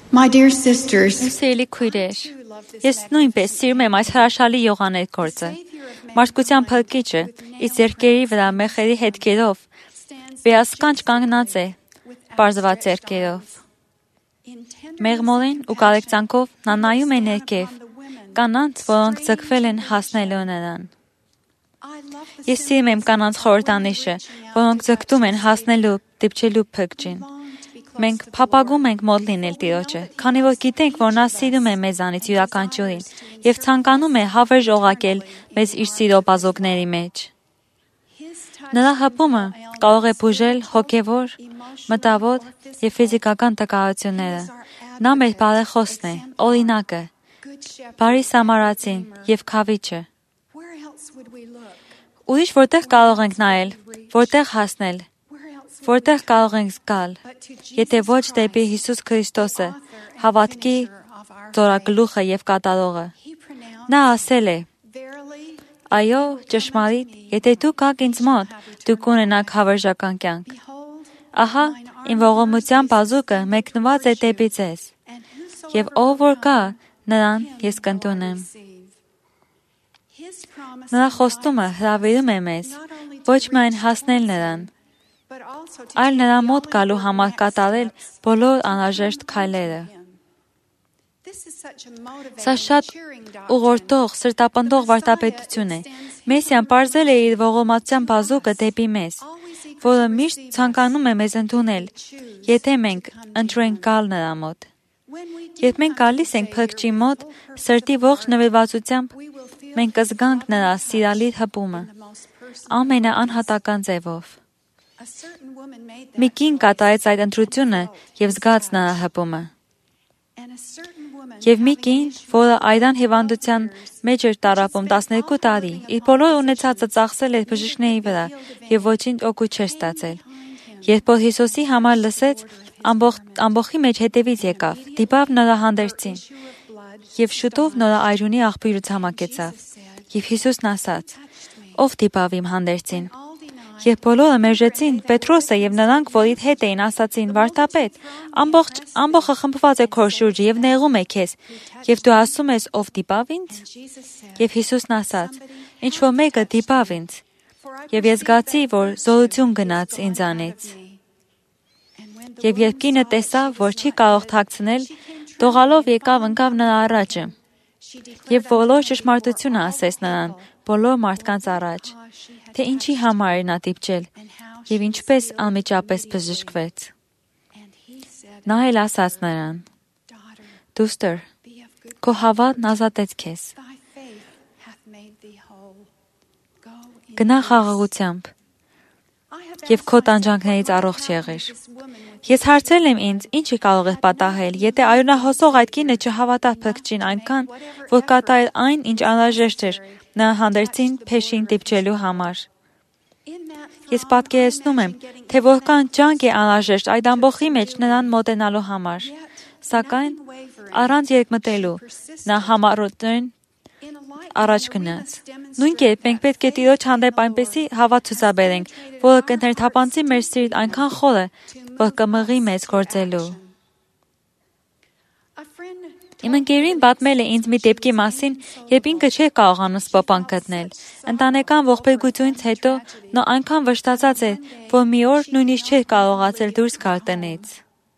My dear sisters, Սիրելի քույրեր, ես նույնպես սիրում եմ այս հրաշալի յողաներ գործը։ Մարդկության փրկիչը իր ձեռքերի վրա մեխերի հետքերով վերասկանջ կանգնած է, պարզված ձեռքերով։ Մեղմոլին ու կարեկցանքով նա նայում է ներքև, կանանց, որոնք ձգվել են հասնելու նրան։ Ես սիրում եմ կանանց խորհրդանիշը, որոնք ձգտում են հասնելու դիպչելու փրկչին։ Մենք փափագում ենք մոտ լինել Տիրոջը, քանի որ գիտենք, որ նա սիրում է մեզանից յուրաքանչյուրին եւ ցանկանում է հավերժ օղակել մեզ իր սիրո բազոկների մեջ։ Նրա հպումը կարող է բուժել հոգեվոր, մտավոր եւ ֆիզիկական տկարությունները։ Նա մեր բարեխոսն է, օրինակը, բարի սամարացին եւ քավիչը։ Ուրիշ որտեղ կարող ենք նայել, որտեղ հասնել, որտեղ կարող ենք գալ, եթե ոչ դեպի Հիսուս Քրիստոսը, հավատքի ձորագլուխը եւ կատարողը։ Նա ասել է. Այո, ճշմարիտ, եթե դու գաք ինձ մոտ, դու կունենաք հավերժական կյանք։ Ահա, իմ ողորմության բազուկը մեկնված է դեպի ձեզ, եւ ով որ գա, նրան ես կընդունեմ։ Նրա խոստումը հրավիրում է մեզ ոչ միայն հասնել նրան, այլ նրա մոտ գալու համար կատարել բոլոր անհրաժեշտ քայլերը։ Սա շատ ուղղորդող, սրտապնդող վարդապետություն է։ Մեսիան պարզել է իր ողորմության բազուկը դեպի մեզ, որը միշտ ցանկանում է մեզ ընդունել, եթե մենք ընտրենք գալ նրա մոտ։ Երբ մենք գալիս ենք Փրկչի մոտ, սրտի ողջ նվիրվածությամբ, մենք կզգանք նրա սիրալիր հպումը, ամենաանհատական ձևով։ Մի կին կատարեց այդ ընտրությունը եւ զգաց նրա հպումը։ Եվ մի կին, որը այրան հիվանդության մեջ էր տառապում 12 տարի, իր բոլոր ունեցածը ծախսել էր բժիշկների վրա եւ ոչինչ օգուտ չէր ստացել։ Երբ որ Հիսուսի համար լսեց, ամբողջի մեջ հետևից եկավ, դիպավ նրա հանդերձին եւ շուտով նրա այրունի աղբյուրը ցամաքեցավ։ Եվ Հիսուսն ասաց. Ով դիպավ իմ հանդերձին։ Երբ բոլորը մերժեցին, Պետրոսը եւ նրանք, որ իր հետ էին, ասացին. Վարդապետ, ամբողջը խմբված է քո շուրջը եւ նեղում է քեզ, եւ դու ասում ես, ով դիպավ ինձ։ Եվ Հիսուսն ասաց. Ինչ որ մեկը դիպավ ինձ, եւ ես զգացի, որ զորություն գնաց ինձանից։ Եվ երբ կինը տեսավ, որ չի կարող թաքցնել, դողալով եկավ ընկավ նրա առաջը։ Եվ բոլոր ճշմարտությունը ասեց նրան, բոլոր մարդկանց առաջ, թե ինչի համար էր նա դիպչել եւ ինչպես անմիջապես բժշկվեց։ Նա էլ ասաց նրան. Դուստր, քո հավատն ազատեց քեզ։ Գնա խաղաղությամբ եւ քո տանջանքներից առողջ եղիր։ Ես հարցրել եմ ինձ, ինչի կարող է պատահել, եթե արյունահոսող այդ կինը չհավատա Փրկչին այնքան, որ կատարել այն, ինչ անհրաժեշտ էր նա հանդերձին փեշին դիպչելու համար։ Ես պատկերացնում եմ, թե որքան ջանք է անհրաժեշտ այդ ամբողջի մեջ նրան մոտենալու համար։ Սակայն առանց երկմտելու նա համառոտորեն առաջ գնաց։ Նույն կերպ մենք պետք է Տիրոջ հանդեպ այնպեսի հավատ ցուցաբերենք, որը կներթափանցի մեր սիրտ այնքան խորը, որ կմղի մեզ գործելու։ Իմ ընկերին պատմել է ինձ մի դեպքի մասին, երբ ինքը չէր կարողանում սպոպանք գտնել։ Ընտանեկան ողբերգությունից հետո նա այնքան վշտացած էր, որ մի օր նույնիսկ չէր կարողացել դուրս գալ տնից։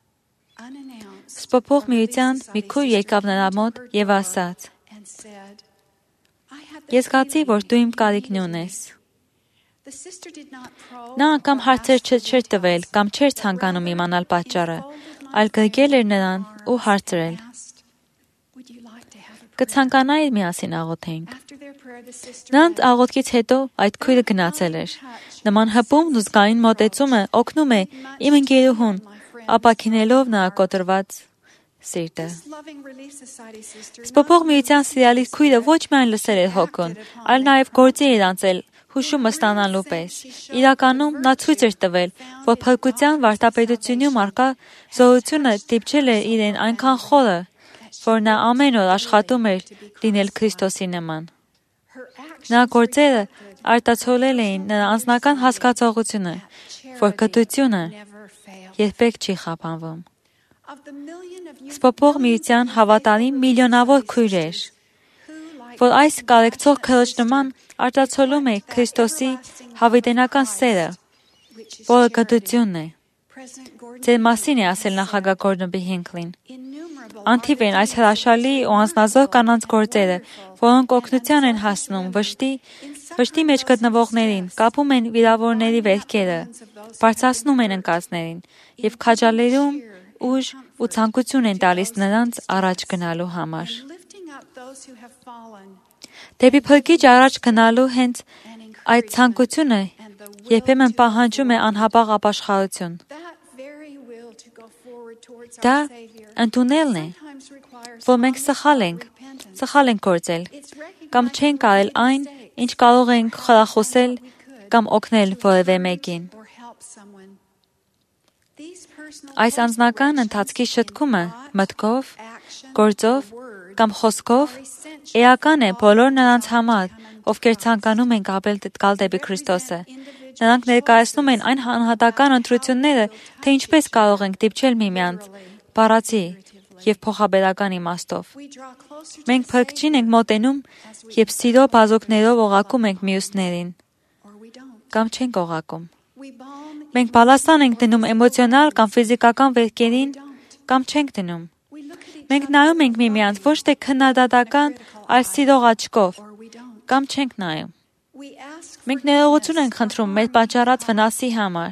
Սպոպող միության մի քույր եկավ նրա մոտ եւ ասաց. Ես գացի, որ դու իմ կարիքն ունես։ Նա անգամ հարցեր չէր տվել կամ չէր ցանկանում իմանալ պատճառը, այլ գրկել էր նրան ու հարցրել. Կցանկանայիր միասին աղոթենք։ Նրանց աղոթքից հետո այդ քույրը գնացել էր։ Նման հպումն ու զգային մոտեցումը օգնում է իմ ընկերուհուն ապաքինելով նրա կոտրված սիրտը։ Սպոպող միության սիրալի քույրը ոչ միայն լսել էր հոգուն, այլ նաև գործի էր անցել հուշումը ստանալու պես։ Իրականում նա ցույց էր տվել, որ փրկության վարդապետությունում առկա զորությունը դիպչել էր իրեն այնքան խորը, որ նա ամեն օր աշխատում էր լինել Քրիստոսի նման։ Նրա գործերը արտացոլել էին նրա անձնական հասկացողությունը, որ գթությունը երբեք չի խափանվում։ Սփոփող միության հավատալի միլիոնավոր քույրեր, որ այս կարեկցող քրոջ նման արտացոլում է Քրիստոսի հավիտենական սերը, որը գթությունն է։ Ձեր մասին է ասել նախագահ Գորդոն B. Հինքլին։ Անթիվ են այս հրաշալի ու անձնազոհ կանանց գործերը, որոնք օգնության են հասնում վշտի մեջ գտնվողներին, կապում են վիրավորների վերքերը, բարձրացնում են ընկածներին և քաջալերում ուժ ու ցանկություն են տալիս նրանց առաջ գնալու համար։ Դեպի փրկիչ առաջ գնալու հենց այդ ցանկությունը երբեմն պահանջում է անհապաղ ապաշխարություն։ Դա ընդունելն է, որ մենք սխալ ենք գործել, կամ չենք արել այն, ինչ կարող ենք խրախուսել կամ օգնել որևէ մեկին։ Այս անձնական ընթացքի շտկումը մտքով, գործով կամ խոսքով էական է բոլոր նրանց համար, ովքեր ցանկանում են գալ դեպի Քրիստոսը։ Նրանք ներկայացնում են այն անհատական ընտրությունները, թե ինչպես կարող ենք դիպչել միմյանց, բառացի և փոխաբերական իմաստով։ Մենք փրկչին ենք մոտենում, երբ սիրո բազուկներով օղակում ենք մյուսներին, կամ չենք օղակում։ Մենք բալաստան ենք դնում էմոցիոնալ կամ ֆիզիկական վերքերին, կամ չենք դնում։ Մենք նայում ենք միմյանց ոչ թե քննադատական, այլ սիրող աչքով, կամ չենք նայում։ Մենք ներողություն ենք խնդրում մեր պատճառած վնասի համար,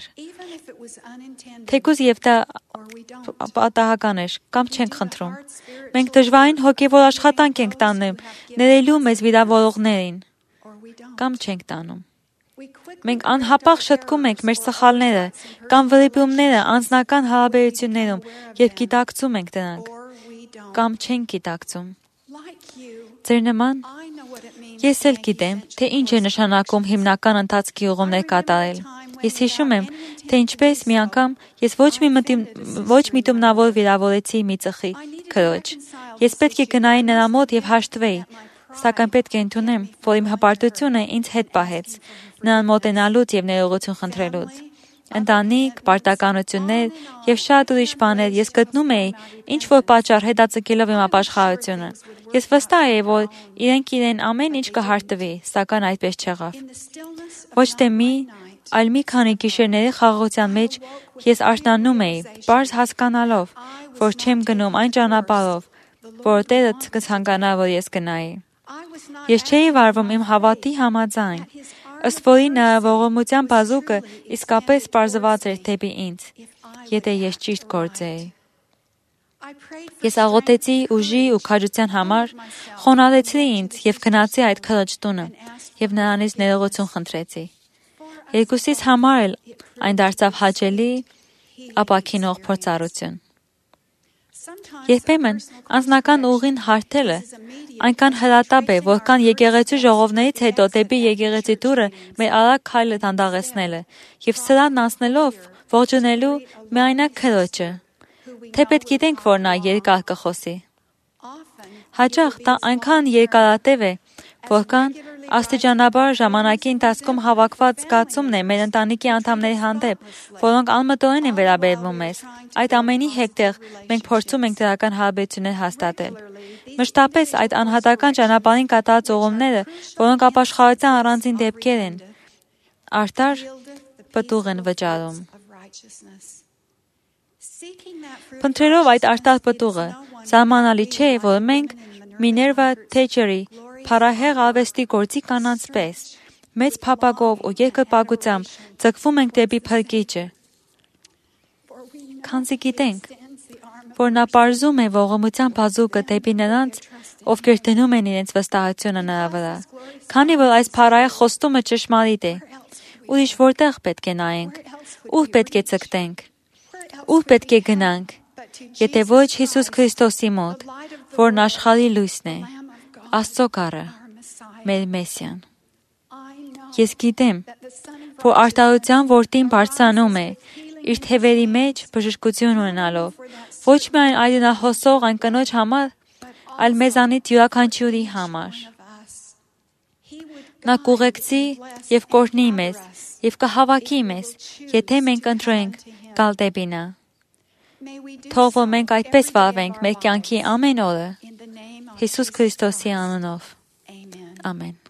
թեկուզ և դա պատահական էր, կամ չենք խնդրում։ Մենք դժվարին հոգևոր աշխատանք ենք տանում ներելու մեզ վիրավորողներին, կամ չենք տանում։ Մենք անհապաղ շտկում ենք մեր սխալները կամ վրիպումները անձնական հարաբերություններում, երբ գիտակցում ենք դրանք, կամ չենք գիտակցում։ Ձեր նման, ես էլ գիտեմ, թե ինչ է նշանակում հիմնական ընթացքի ուղումներ կատարել։ Ես հիշում եմ, թե ինչպես մի անգամ ես ոչ միտումնավոր վիրավորեցի մի ծխի քրոջ։ Ես պետք է գնայի նրա մոտ և հաշտվեի, սակայն պետք է ընդունեմ, որ իմ հպարտությունը ինձ հետ պահեց, նրան մոտենալուց և ներողություն խնդրելուց։ Ընտանիք, պարտականություններ և շատ ուրիշ բաներ ես գտնում էի, ինչ-որ պատճառ հետաձգելով իմ ապաշխարությունը։ Ես վստահ էի, որ իրենք իրեն ամեն ինչ կհարթվի, սակայն այդպես չեղավ։ Ոչ թե այլ մի քանի գիշերների խաղաղության մեջ ես արթնանում էի, պարզ հասկանալով, որ չեմ գնում այն ճանապարհով, որ Տերը կցանկանա, որ ես գնայի։ Ես չէի վարվում իմ հավատի համաձայն, ըստ որի նրա ողորմության բազուկը իսկապես պարզված էր դեպի ինձ, եթե ես ճիշտ գործեի։ Ես աղոթեցի ուժի ու քաջության համար, խոնարհեցի ինձ և գնացի այդ քրոջ տունը և նրանից ներողություն խնդրեցի։ Երկուսիս համար էլ այն դարձավ հաճելի, ապաքինող փորձառություն։ Երբեմն անձնական ուղին հարթելը այնքան հրատապ է, որքան եկեղեցու ժողովներից հետո դեպի եկեղեցի դուռը մեր արագ քայլը դանդաղեցնելը և սրան անցնելով ողջունելու միայնակ քրոջը, թեպետ գիտենք, որ նա երկար կխոսի։ Հաճախ դա այնքան երկարատև է, որքան աստիճանաբար ժամանակի ընթացքում հավաքված զգացումն է մեր ընտանիքի անդամների հանդեպ, որոնք անմտորեն են վերաբերվում մեզ։ Այդ ամենի հետևեղ մենք փորձում ենք դրական հարաբերություններ հաստատել։ Մշտապես այդ անհատական ճանապարհին կատարած ուղումները, որոնք ապաշխարության առանձին դեպքեր են, արդար պտուղ են վճարում։ Փնտրելով այդ արդար պտուղը, զարմանալի չէ, որ մենք Միներվա Թեչերի փառահեղ արվեստի գործի կանանց պես մեծ փափագով ու երկրպագությամբ ձգվում ենք դեպի Փրկիչը, քանզի գիտենք, որ նա պարզում է ողորմության բազուկը դեպի նրանց, ովքեր դնում են իրենց վստահությունը նրա վրա։ Քանի որ այս փառահեղ խոստումը ճշմարիտ է, ուրիշ որտեղ պետք է նայենք, ուր պետք է ցկտենք, ուր պետք է գնանք, եթե ոչ Հիսուս Քրիստոսի մոտ, որն աշխարհի լույսն է, Աստծո գառը, մեր Մեսիան։ Ես գիտեմ, որ արդարության որդին բարձրանում է, իր թևերի մեջ բժշկություն ունենալով, ոչ միայն այլնահոսող այն կնոջ համար, այլ մեզանից յուրաքանչյուրի համար։ Նա կուղեկցի և կօրհնի մեզ, և կհավաքի մեզ, եթե մենք ընտրենք գալ դեպի նա։ Թող որ մենք այդպես վարվենք մեր կյանքի ամեն օրը Հիսուս Քրիստոսի անունով։ Ամեն։